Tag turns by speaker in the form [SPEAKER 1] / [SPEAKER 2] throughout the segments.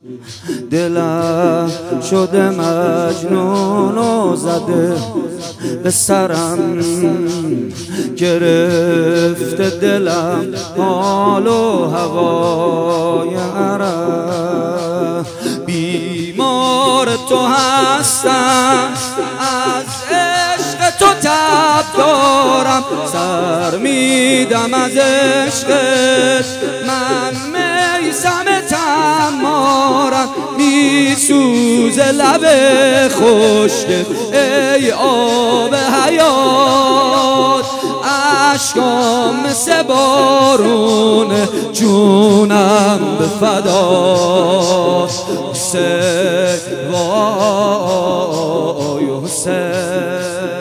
[SPEAKER 1] دلم شده مجنون و زده به سرم، گرفته دلم حال و هوای عرب. بیمار تو هستم، از عشق تو تب دارم، سر میدم از عشقت، من میثم تمارم، میسوزه لب خشکت ای آب حیات، اشکام مثل بارون جونم به فدا. حسین وای حسین،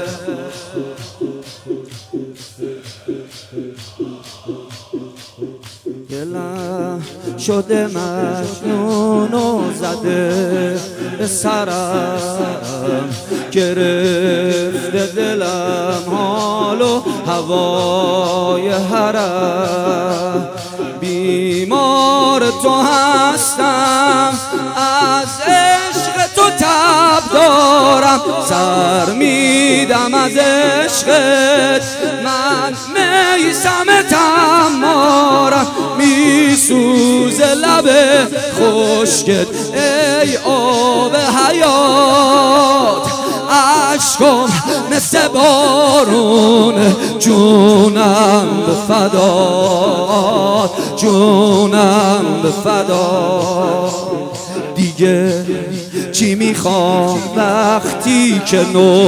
[SPEAKER 1] دلم شده مجنون و زده به سرم، گرفته دلم حال و هوای حرم. بیمار تو هستم، از عشق تو تب دارم، سر میدم از عشقت، من میثم تمارم، میسوزه لب خشکت ای آب حیات، اشکم مثل بارون جونم به فدا، جونم به فدا. دیگه چی میخوام وقتی که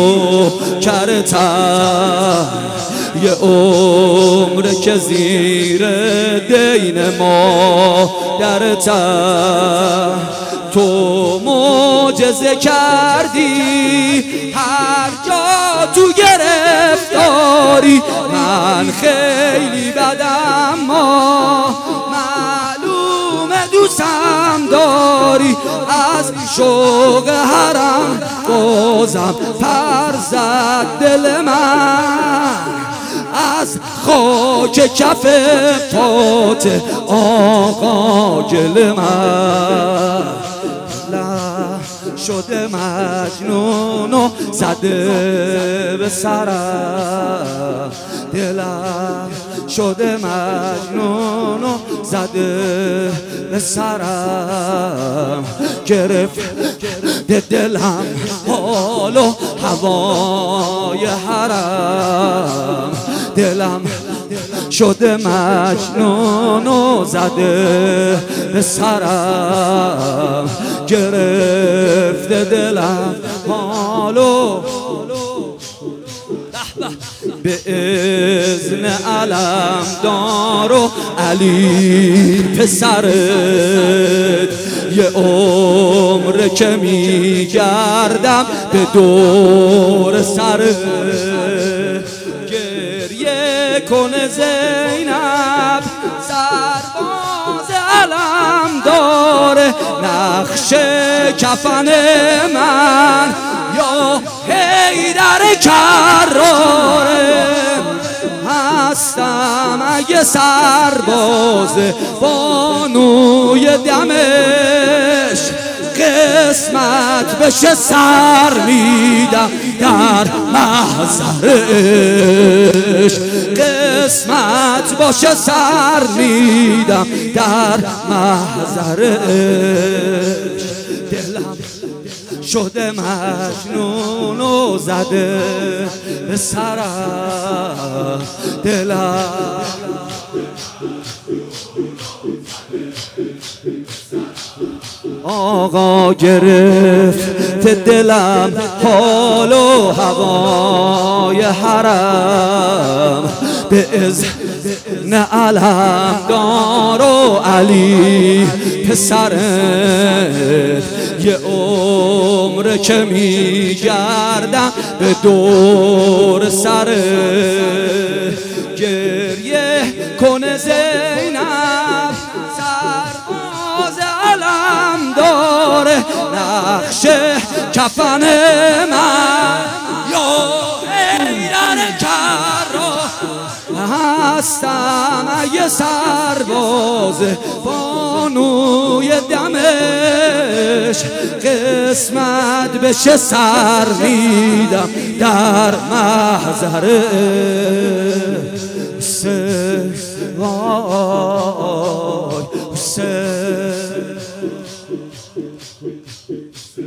[SPEAKER 1] نوکرتم، یه عمر که زیر دین ما درتم، تو معجزه کردی هر جا تو گرفتاری، من خیلی بدم ما معلومه دوستم داری، از شوق حرم بازم پر زد دل من، از خاک کف پات آقا گل من. شده مجنون و زده به سرم، دلم شده مجنون و زده به سرم، گرفت دلم حال و هوای حرم. دلم شده مجنون و زده به سرم، گرفته دلم حالو به اذن علمدار و علی پسرت، یه عمر که میگردم به دور سرت، گریه کنه زینب سرباز علمدار، نقش کفن من یا حیدر کراره، هستم اگه سرباز بانوی دمشق، قسمت بشه سر میدم در محضرش، قسمت باشه سر میدم در محضرش. دلم شده مجنون و زده به سرم، دلم آقا گرفت دلم حال و هوای حرم، به اذن علمدار و علی پسرت، یه عمر که میگردم به دور سرت، گریه کنه زینب سرباز علمدار، نقش کفن من یا حیدر کراره، هستم اگه سرباز بانوی دمشق، قسمت بشه سر میدم در محضر حسین. وای حسین